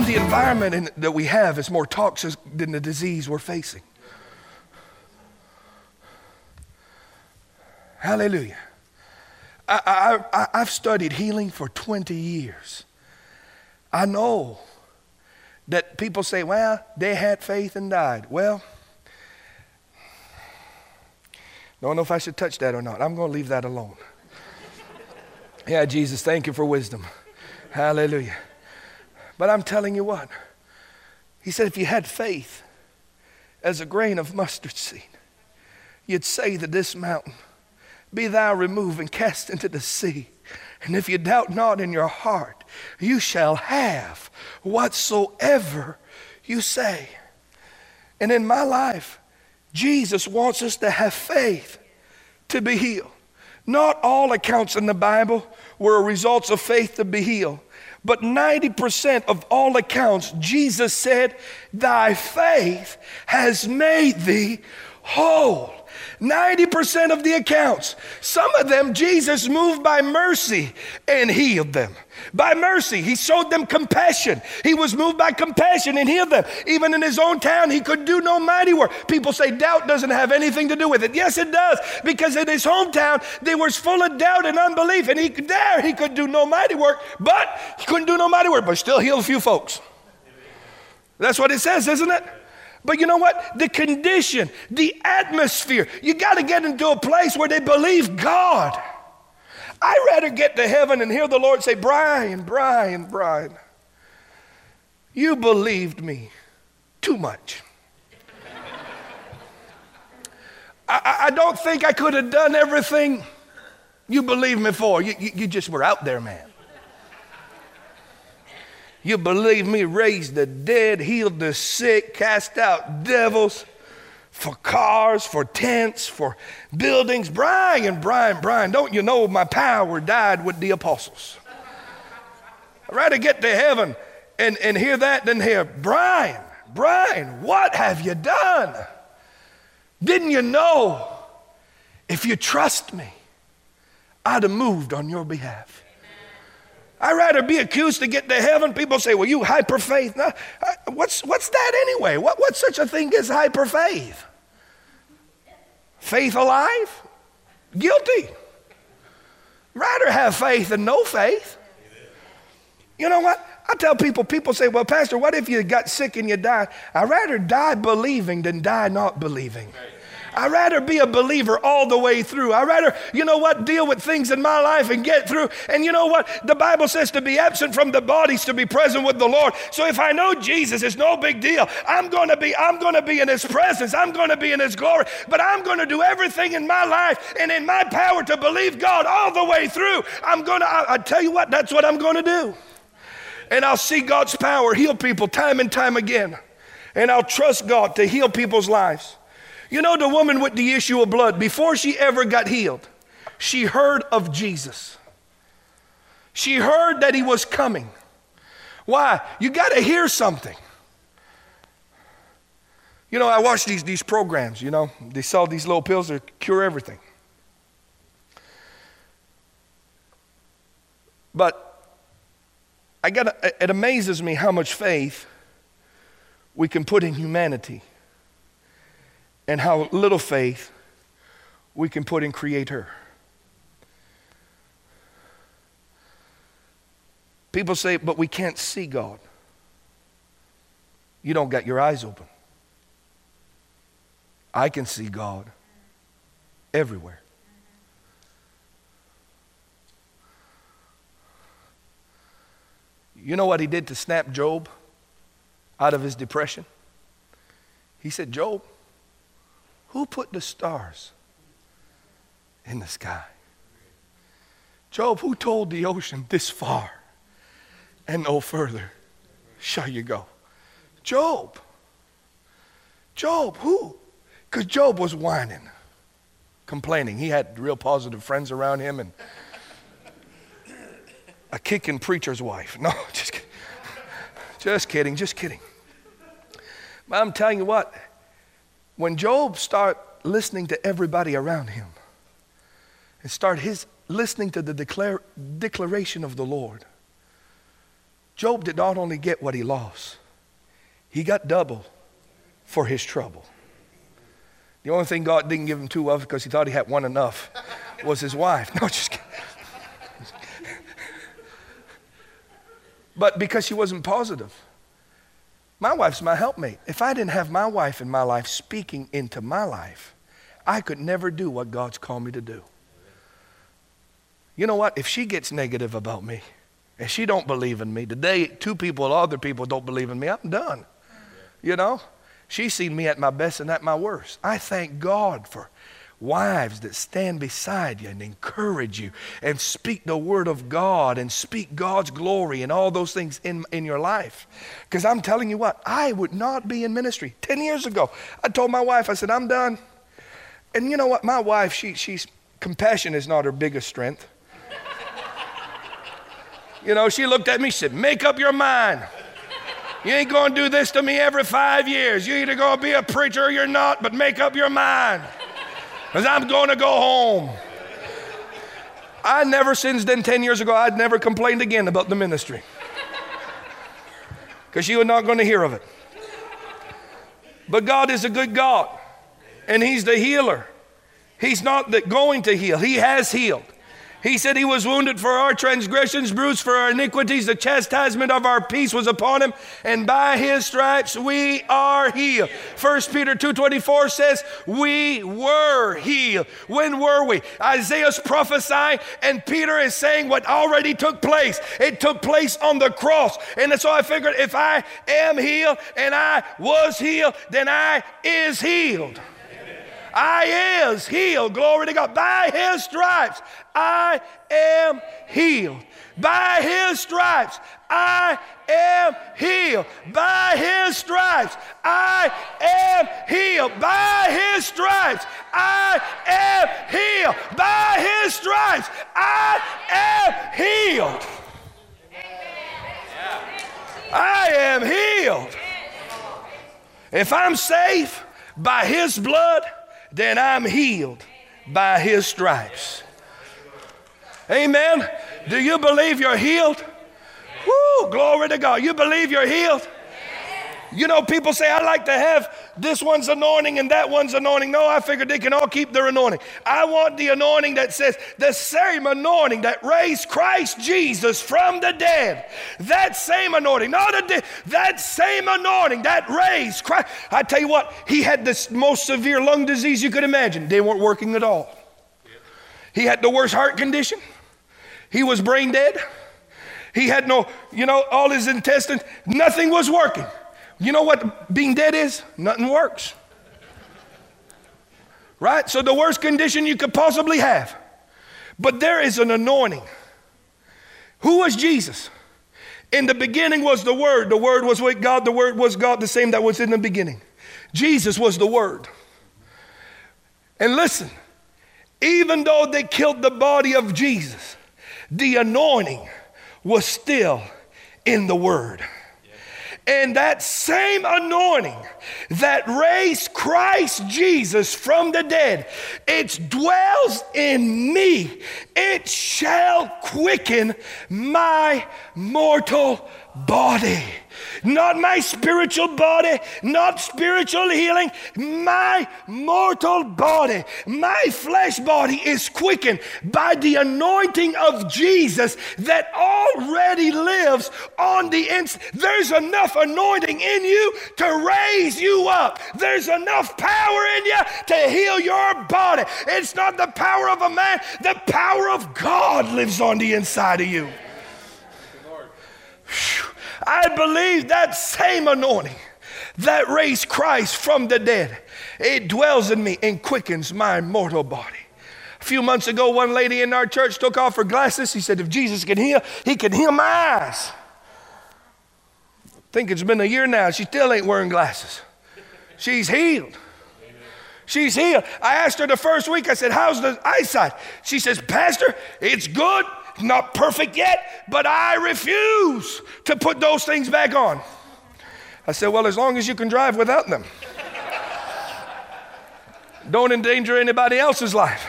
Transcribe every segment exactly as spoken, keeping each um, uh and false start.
the environment in, that we have is more toxic than the disease we're facing. Hallelujah. I, I, I, I've studied healing for twenty years. I know that people say, well, they had faith and died. Well, don't know if I should touch that or not. I'm going to leave that alone. Yeah, Jesus, thank you for wisdom. Hallelujah. But I'm telling you what, he said if you had faith as a grain of mustard seed, you'd say that this mountain, be thou removed and cast into the sea. And if you doubt not in your heart, you shall have whatsoever you say. And in my life, Jesus wants us to have faith to be healed. Not all accounts in the Bible were results of faith to be healed. But ninety percent of all accounts, Jesus said, thy faith has made thee whole. ninety percent of the accounts. Some of them, Jesus moved by mercy and healed them. By mercy, he showed them compassion. He was moved by compassion and healed them. Even in his own town, he could do no mighty work. People say doubt doesn't have anything to do with it. Yes, it does. Because in his hometown, they were full of doubt and unbelief. And he there, he could do no mighty work, but he couldn't do no mighty work, but still healed a few folks. That's what it says, isn't it? But you know what? The condition, the atmosphere, you got to get into a place where they believe God. I'd rather get to heaven and hear the Lord say, Brian, Brian, Brian, you believed me too much. I, I don't think I could have done everything you believed me for. You, you, you just were out there, man. You believe me, raised the dead, healed the sick, cast out devils, for cars, for tents, for buildings. Brian, Brian, Brian, don't you know my power died with the apostles? I'd rather get to heaven and, and hear that than hear, Brian, Brian, what have you done? Didn't you know if you trust me, I'd have moved on your behalf? I'd rather be accused to get to heaven. People say, well, you hyper faith. No, what's, what's that anyway? What, what's such a thing as hyper faith? Faith alive? Guilty. Rather have faith than no faith. You know what? I tell people, people say, well, Pastor, what if you got sick and you died? I'd rather die believing than die not believing. I'd rather be a believer all the way through. I'd rather, you know what, deal with things in my life and get through. And you know what? The Bible says to be absent from the bodies, to be present with the Lord. So if I know Jesus, it's no big deal. I'm going to be, I'm going to be in his presence. I'm going to be in his glory. But I'm going to do everything in my life and in my power to believe God all the way through. I'm going to, I, I tell you what, that's what I'm going to do. And I'll see God's power heal people time and time again. And I'll trust God to heal people's lives. You know, the woman with the issue of blood, before she ever got healed, she heard of Jesus. She heard that he was coming. Why? You got to hear something. You know, I watch these, these programs, you know. They sell these little pills that cure everything. But I got it amazes me how much faith we can put in humanity. And how little faith we can put in Creator. People say, but we can't see God. You don't got your eyes open. I can see God everywhere. You know what he did to snap Job out of his depression? He said, Job, who put the stars in the sky? Job, who told the ocean this far and no further shall you go? Job. Job, who? Because Job was whining, complaining. He had real positive friends around him and a kicking preacher's wife. No, just kidding. Just kidding, just kidding. But I'm telling you what, when Job started listening to everybody around him and start his listening to the declare, declaration of the Lord, Job did not only get what he lost, he got double for his trouble. The only thing God didn't give him two of because he thought he had one enough was his wife. No, just kidding. But because she wasn't positive. My wife's my helpmate. If I didn't have my wife in my life speaking into my life, I could never do what God's called me to do. You know what? If she gets negative about me, and she don't believe in me, today two people, other people don't believe in me, I'm done. You know? She's seen me at my best and at my worst. I thank God for wives that stand beside you and encourage you and speak the word of God and speak God's glory and all those things in, in your life. Because I'm telling you what, I would not be in ministry. Ten years ago, I told my wife, I said, I'm done. And you know what? My wife, she, she's compassion is not her biggest strength. You know, she looked at me, she said, make up your mind. You ain't going to do this to me every five years. You either going to be a preacher or you're not, but make up your mind. Because I'm going to go home. I never, since then, ten years ago, I'd never complained again about the ministry. Because she was not going to hear of it. But God is a good God. And He's the healer. He's not the going to heal. He has healed. He said He was wounded for our transgressions, bruised for our iniquities. The chastisement of our peace was upon Him, and by His stripes we are healed. First Peter two twenty-four says, we were healed. When were we? Isaiah's prophesying, and Peter is saying what already took place. It took place on the cross. And so I figured if I am healed and I was healed, then I is healed. I is healed. Glory to God. By His stripes, I am healed. By His stripes, I am healed. By His stripes, I am healed. By His stripes, I am healed. By His stripes, I am healed. I am healed. If I'm safe by His blood, then I'm healed by His stripes. Amen. Do you believe you're healed? Woo, glory to God. You believe you're healed? You know, people say, I like to have this one's anointing and that one's anointing. No, I figured they can all keep their anointing. I want the anointing that says the same anointing that raised Christ Jesus from the dead. That same anointing, not a de- that same anointing that raised Christ. I tell you what, he had the most severe lung disease you could imagine. They weren't working at all. He had the worst heart condition. He was brain dead. He had no, you know, all his intestines, nothing was working. You know what being dead is? Nothing works. Right? So the worst condition you could possibly have. But there is an anointing. Who was Jesus? In the beginning was the Word. The Word was with God. The Word was God, the same that was in the beginning. Jesus was the Word. And listen, even though they killed the body of Jesus, the anointing was still in the Word. And that same anointing that raised Christ Jesus from the dead, it dwells in me. It shall quicken my mortal body. Not my spiritual body, not spiritual healing, my mortal body, my flesh body is quickened by the anointing of Jesus that already lives on the inside. There's enough anointing in you to raise you up. There's enough power in you to heal your body. It's not the power of a man, the power of God lives on the inside of you. Whew. I believe that same anointing that raised Christ from the dead, it dwells in me and quickens my mortal body. A few months ago, one lady in our church took off her glasses. She said, if Jesus can heal, He can heal my eyes. I think it's been a year now. She still ain't wearing glasses. She's healed. She's healed. I asked her the first week, I said, how's the eyesight? She says, Pastor, it's good. Not perfect yet, but I refuse to put those things back on. I said, well, as long as you can drive without them. Don't endanger anybody else's life.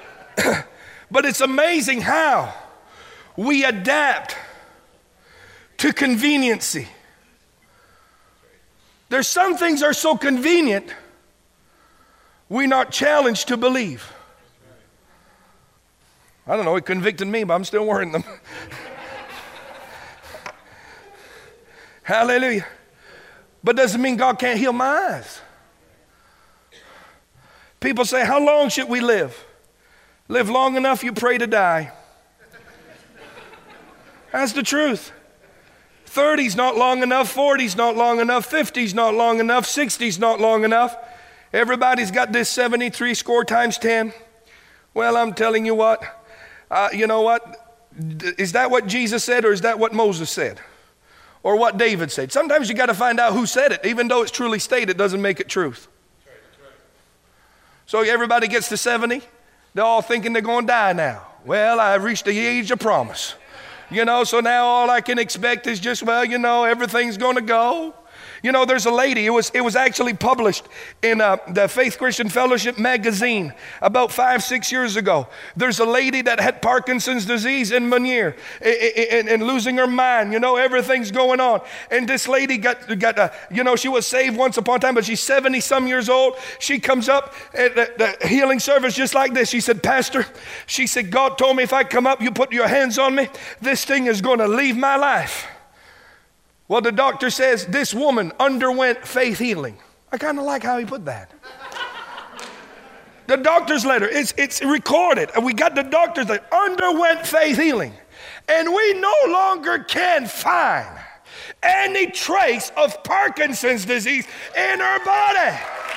But it's amazing how we adapt to conveniency. There's some things are so convenient, we're not challenged to believe. I don't know, it convicted me, but I'm still wearing them. Hallelujah. But doesn't mean God can't heal my eyes. People say, how long should we live? Live long enough, you pray to die. That's the truth. thirty's not long enough, forty's not long enough, fifty's not long enough, sixty's not long enough. Everybody's got this seventy-three score times ten. Well, I'm telling you what, uh, you know what? Is that what Jesus said, or is that what Moses said? Or what David said? Sometimes you got to find out who said it. Even though it's truly stated, doesn't make it truth. So everybody gets to seventy. They're all thinking they're going to die now. Well, I've reached the age of promise. You know, so now all I can expect is just, well, you know, everything's going to go. You know, there's a lady, it was it was actually published in uh, the Faith Christian Fellowship magazine about five, six years ago. There's a lady that had Parkinson's disease in Meunier and, and losing her mind. You know, everything's going on. And this lady got, got uh, you know, she was saved once upon a time, but she's seventy some years old. She comes up at the, the healing service just like this. She said, Pastor, she said, God told me if I come up, you put your hands on me, this thing is going to leave my life. Well, the doctor says this woman underwent faith healing. I kind of like how he put that. The doctor's letter, it's, it's recorded. And we got the doctor's letter, underwent faith healing. And we no longer can find any trace of Parkinson's disease in her body.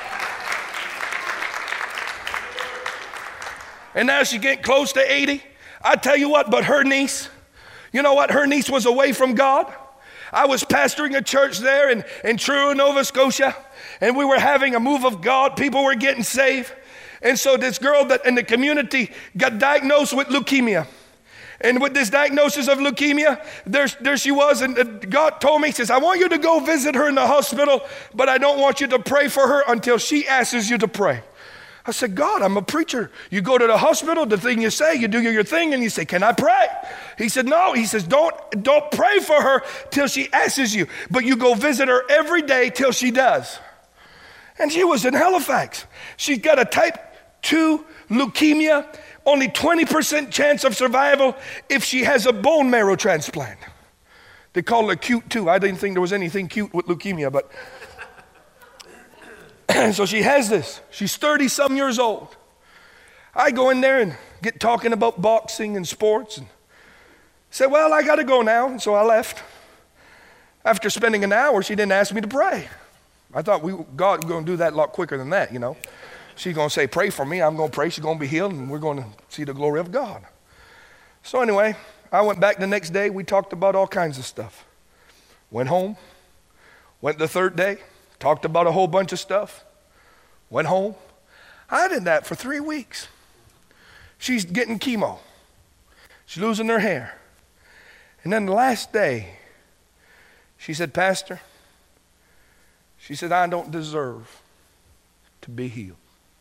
And now she's getting close to eighty. I tell you what, but her niece, you know what? Her niece was away from God. I was pastoring a church there in, in Truro, Nova Scotia, and we were having a move of God. People were getting saved. And so this girl that in the community got diagnosed with leukemia. And with this diagnosis of leukemia, there, there she was, and God told me, he says, I want you to go visit her in the hospital, but I don't want you to pray for her until she asks you to pray. I said, God, I'm a preacher. You go to the hospital, the thing you say, you do your thing, and you say, can I pray? He said, no. He says, don't, don't pray for her till she asks you, but you go visit her every day till she does. And she was in Halifax. She's got a type two leukemia, only twenty percent chance of survival if she has a bone marrow transplant. They call it cute too. I didn't think there was anything cute with leukemia, but... So she has this. She's thirty some years old. I go in there and get talking about boxing and sports and say, well, I got to go now. And so I left. After spending an hour, she didn't ask me to pray. I thought we God was going to do that a lot quicker than that, you know. She's going to say, pray for me. I'm going to pray. She's going to be healed, and we're going to see the glory of God. So anyway, I went back the next day. We talked about all kinds of stuff. Went home. Went the third day. Talked about a whole bunch of stuff. Went home. I did that for three weeks. She's getting chemo. She's losing her hair. And then the last day, she said, Pastor, she said, I don't deserve to be healed.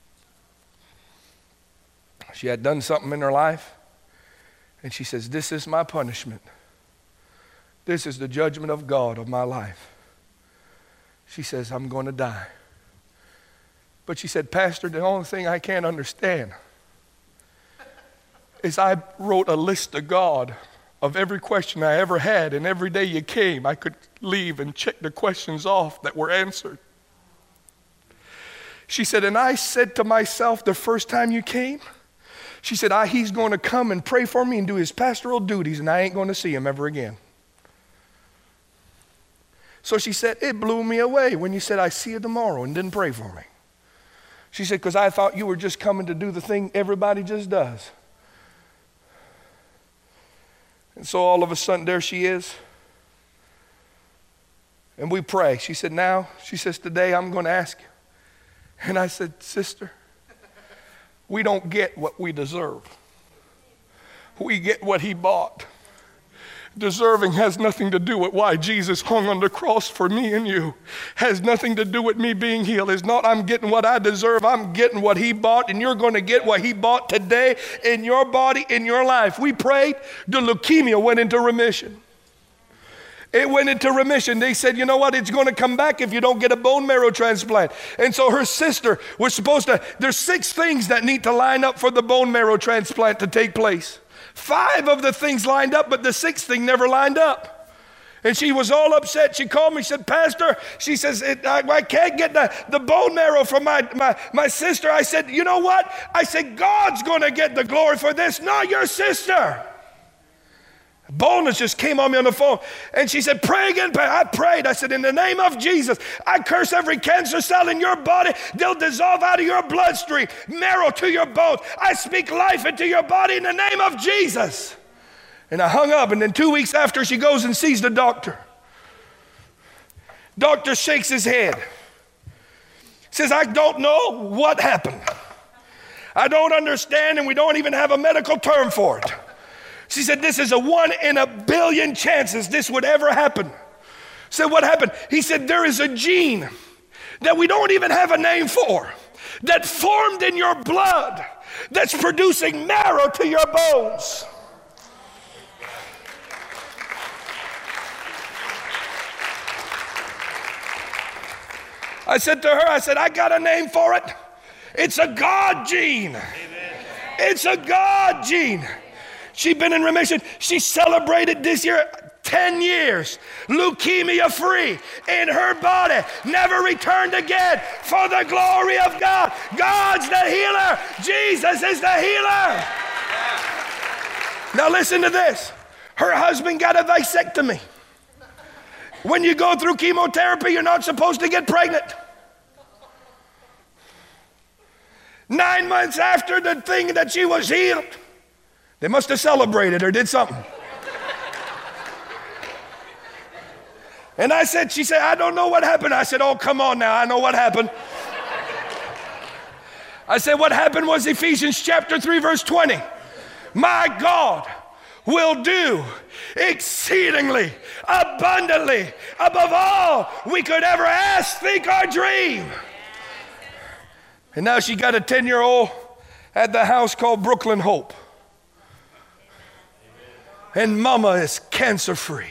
She had done something in her life, and she says, this is my punishment. This is the judgment of God of my life. She says, I'm going to die. But she said, Pastor, the only thing I can't understand is I wrote a list to God of every question I ever had, and every day you came, I could leave and check the questions off that were answered. She said, and I said to myself the first time you came, she said, I, he's going to come and pray for me and do his pastoral duties, and I ain't going to see him ever again. So she said, it blew me away when you said, I see you tomorrow, and didn't pray for me. She said, because I thought you were just coming to do the thing everybody just does. And so all of a sudden, there she is. And we pray. She said, now, she says, today I'm going to ask you. And I said, sister, we don't get what we deserve. We get what he bought. Deserving has nothing to do with why Jesus hung on the cross for me and you. Has nothing to do with me being healed. It's not I'm getting what I deserve. I'm getting what he bought, and you're going to get what he bought today in your body, in your life. We prayed, the leukemia went into remission. It went into remission. They said, you know what? It's going to come back if you don't get a bone marrow transplant. And so her sister was supposed to, there's six things that need to line up for the bone marrow transplant to take place. Five of the things lined up, but the sixth thing never lined up. And she was all upset. She called me, she said, Pastor, she says, I, I can't get the, the bone marrow from my, my, my sister. I said, you know what? I said, God's going to get the glory for this, not your sister. Boldness just came on me on the phone. And she said, pray again. I prayed. I said, in the name of Jesus, I curse every cancer cell in your body. They'll dissolve out of your bloodstream, marrow to your bones. I speak life into your body in the name of Jesus. And I hung up, and then two weeks after, she goes and sees the doctor. Doctor shakes his head. Says, I don't know what happened. I don't understand, and we don't even have a medical term for it. She said, this is a one in a billion chances this would ever happen. Said, what happened? He said, there is a gene that we don't even have a name for that formed in your blood that's producing marrow to your bones. I said to her, I said, I got a name for it. It's a God gene. Amen. It's a God gene. She's been in remission. She celebrated this year ten years, leukemia free in her body, never returned again for the glory of God. God's the healer. Jesus is the healer. Now listen to this. Her husband got a vasectomy. When you go through chemotherapy, you're not supposed to get pregnant. Nine months after the thing that she was healed, they must have celebrated or did something. And I said, she said, I don't know what happened. I said, oh, come on now, I know what happened. I said, what happened was Ephesians chapter three, verse twenty. My God will do exceedingly abundantly above all we could ever ask, think, or dream. And now she got a ten-year-old at the house called Brooklyn Hope. And mama is cancer-free.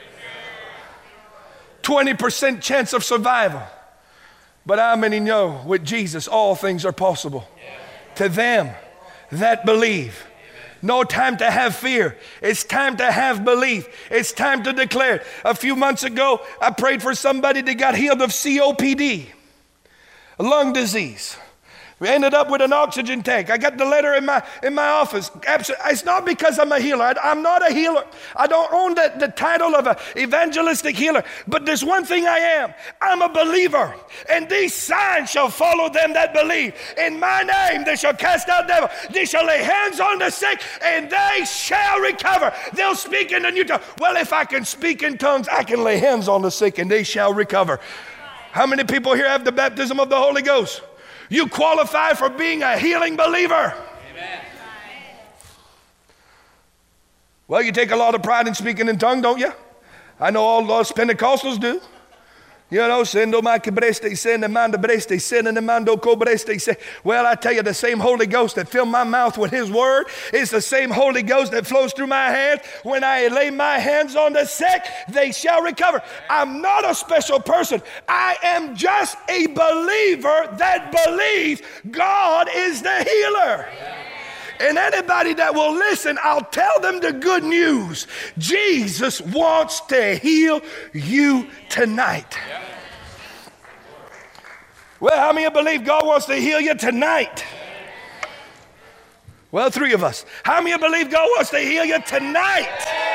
twenty percent chance of survival. But how many know with Jesus all things are possible? To them that believe. No time to have fear. It's time to have belief. It's time to declare. A few months ago, I prayed for somebody that got healed of C O P D, a lung disease. We ended up with an oxygen tank. I got the letter in my in my office. It's not because I'm a healer. I, I'm not a healer. I don't own the, the title of an evangelistic healer. But there's one thing I am. I'm a believer. And these signs shall follow them that believe. In my name they shall cast out devils. They shall lay hands on the sick and they shall recover. They'll speak in a new tongue. Well, if I can speak in tongues, I can lay hands on the sick and they shall recover. How many people here have the baptism of the Holy Ghost? You qualify for being a healing believer. Amen. Well, you take a lot of pride in speaking in tongues, don't you? I know all those Pentecostals do. You know, sendo ma cabreste, send mando breste, send and mando cobreste. Say, well, I tell you, the same Holy Ghost that filled my mouth with His Word is the same Holy Ghost that flows through my hands. When I lay my hands on the sick, they shall recover. I'm not a special person. I am just a believer that believes God is the healer. And anybody that will listen, I'll tell them the good news. Jesus wants to heal you tonight. Well, how many believe God wants to heal you tonight? Well, three of us. How many believe God wants to heal you tonight?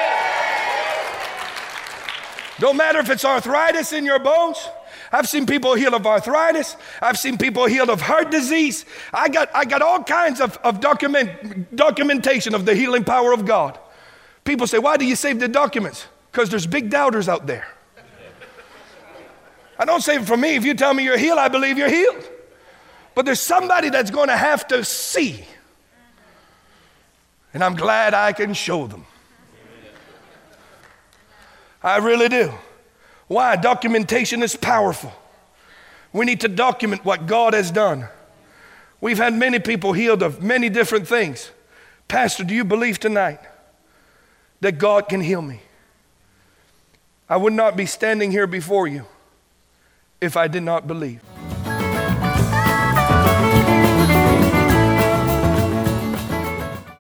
Don't matter if it's arthritis in your bones. I've seen people healed of arthritis. I've seen people healed of heart disease. I got, I got all kinds of, of document, documentation of the healing power of God. People say, why do you save the documents? Because there's big doubters out there. I don't save it for me. If you tell me you're healed, I believe you're healed. But there's somebody that's going to have to see. And I'm glad I can show them. I really do. Why? Documentation is powerful. We need to document what God has done. We've had many people healed of many different things. Pastor, do you believe tonight that God can heal me? I would not be standing here before you if I did not believe.